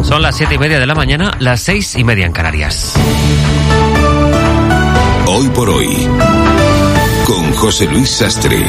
Son las 7:30 de la mañana, las 6:30 en Canarias. Hoy por hoy, con José Luis Sastre.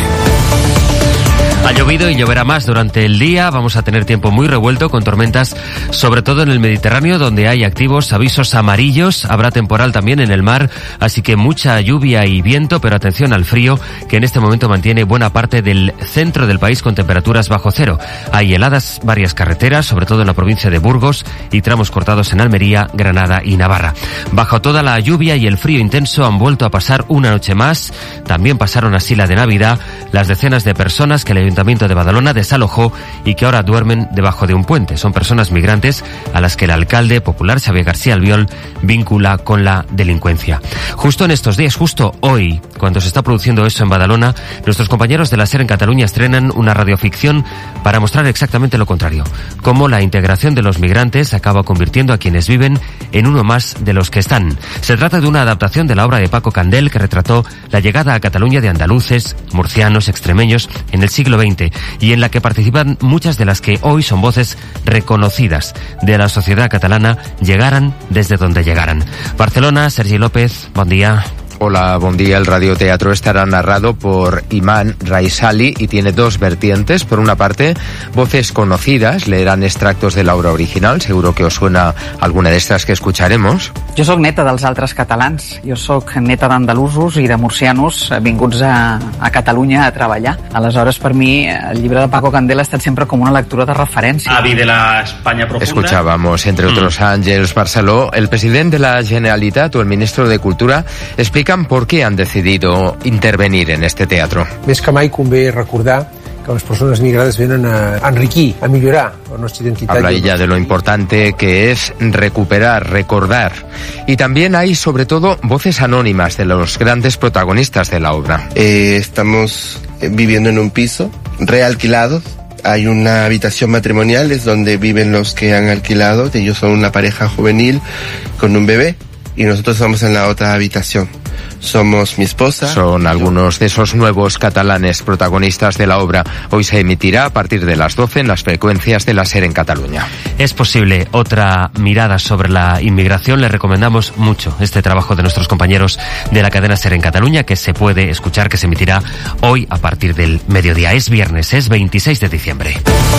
Ha llovido y lloverá más durante el día. Vamos a tener tiempo muy revuelto con tormentas, sobre todo en el Mediterráneo, donde hay activos avisos amarillos. Habrá temporal también en el mar, así que mucha lluvia y viento, pero atención al frío, que en este momento mantiene buena parte del centro del país con temperaturas bajo cero. Hay heladas varias carreteras, sobre todo en la provincia de Burgos, y tramos cortados en Almería, Granada y Navarra. Bajo toda la lluvia y el frío intenso han vuelto a pasar una noche más. También pasaron así la de Navidad las decenas de personas que el Ayuntamiento de Badalona desalojó y que ahora duermen debajo de un puente. Son personas migrantes a las que el alcalde popular, Xavier García Albiol, vincula con la delincuencia. Justo en estos días, justo hoy, cuando se está produciendo eso en Badalona, nuestros compañeros de la SER en Cataluña estrenan una radioficción para mostrar exactamente lo contrario, cómo la integración de los migrantes acaba convirtiendo a quienes viven en uno más de los que están. Se trata de una adaptación de la obra de Paco Candel que retrató la llegada a Cataluña de andaluces, murcianos, extremeños en el siglo XX y en la que participan muchas de las que hoy son voces reconocidas de la sociedad catalana, llegaran desde donde llegaran. Barcelona, Sergi López, buen día. Hola, buen día. El radioteatro estará narrado por Imán Raisali y tiene dos vertientes. Por una parte, voces conocidas leerán extractos de la obra original. Seguro que os suena alguna de estas que escucharemos. Jo sóc neta dels altres catalans. Jo sóc neta d'andalusos i de murcianos vinguts a Catalunya a treballar. Aleshores, per mi, el llibre de Paco Candel ha estat sempre com una lectura de referència. Avi de la España profunda. Escuchábamos, entre otros, a Àngels Barceló. El presidente de la Generalitat o el ministro de Cultura explican por qué han decidido intervenir en este teatro. Més que mai convé recordar que les persones migrades venen a enriquir, a millorar la nostra identitat. Habla ella de lo importante que es recuperar, recordar. Y también hay, sobre todo, voces anónimas de los grandes protagonistas de la obra. Estamos viviendo en un piso realquilado. Hay una habitación matrimonial, es donde viven los que han alquilado. Ellos son una pareja juvenil con un bebé y nosotros estamos en la otra habitación. Somos mi esposa. Son algunos de esos nuevos catalanes protagonistas de la obra. Hoy se emitirá a partir de las 12 en las frecuencias de la SER en Cataluña. Es posible otra mirada sobre la inmigración. Les recomendamos mucho este trabajo de nuestros compañeros de la cadena SER en Cataluña, que se puede escuchar, que se emitirá hoy a partir del mediodía. Es viernes, es 26 de diciembre.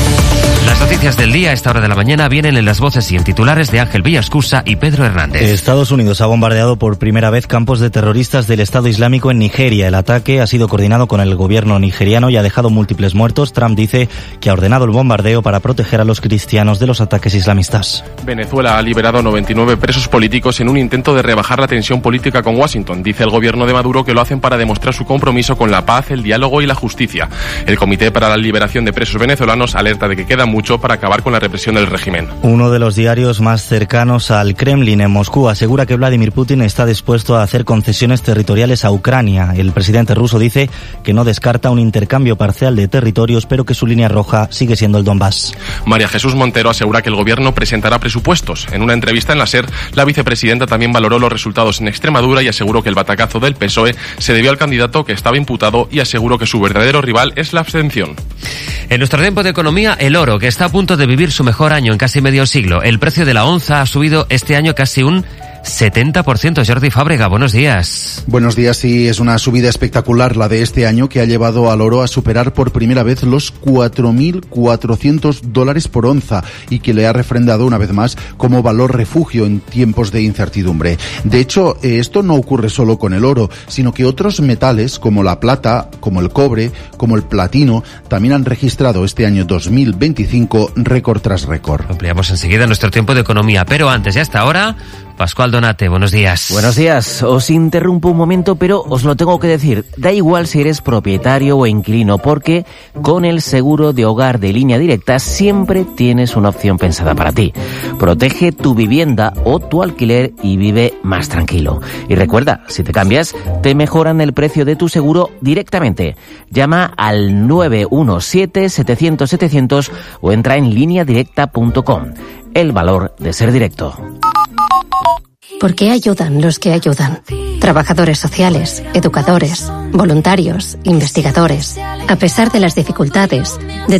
Las noticias del día a esta hora de la mañana vienen en las voces y en titulares de Ángel Villascusa y Pedro Hernández. Estados Unidos ha bombardeado por primera vez campos de terroristas del Estado Islámico en Nigeria. El ataque ha sido coordinado con el gobierno nigeriano y ha dejado múltiples muertos. Trump dice que ha ordenado el bombardeo para proteger a los cristianos de los ataques islamistas. Venezuela ha liberado 99 presos políticos en un intento de rebajar la tensión política con Washington. Dice el gobierno de Maduro que lo hacen para demostrar su compromiso con la paz, el diálogo y la justicia. El Comité para la Liberación de Presos Venezolanos alerta de que queda mucho para acabar con la represión del régimen. Uno de los diarios más cercanos al Kremlin en Moscú asegura que Vladimir Putin está dispuesto a hacer concesiones territoriales a Ucrania. El presidente ruso dice que no descarta un intercambio parcial de territorios, pero que su línea roja sigue siendo el Donbass. María Jesús Montero asegura que el gobierno presentará presupuestos. En una entrevista en la SER, la vicepresidenta también valoró los resultados en Extremadura y aseguró que el batacazo del PSOE se debió al candidato que estaba imputado y aseguró que su verdadero rival es la abstención. En nuestro tiempo de economía, el oro, que está a punto de vivir su mejor año en casi medio siglo. El precio de la onza ha subido este año casi un 70%. Jordi Fábrega, buenos días. Buenos días, sí, es una subida espectacular la de este año que ha llevado al oro a superar por primera vez los $4.400 por onza y que le ha refrendado una vez más como valor refugio en tiempos de incertidumbre. De hecho, esto no ocurre solo con el oro, sino que otros metales como la plata, como el cobre, como el platino, también han registrado este año 2025 récord tras récord. Ampliamos enseguida nuestro tiempo de economía, pero antes y hasta ahora, Pascual Donate, buenos días. Buenos días. Os interrumpo un momento, pero os lo tengo que decir. Da igual si eres propietario o inquilino, porque con el seguro de hogar de Línea Directa siempre tienes una opción pensada para ti. Protege tu vivienda o tu alquiler y vive más tranquilo. Y recuerda, si te cambias, te mejoran el precio de tu seguro directamente. Llama al 917-700-700 o entra en lineadirecta.com. El valor de ser directo. ¿Por qué ayudan los que ayudan? Trabajadores sociales, educadores, voluntarios, investigadores. A pesar de las dificultades,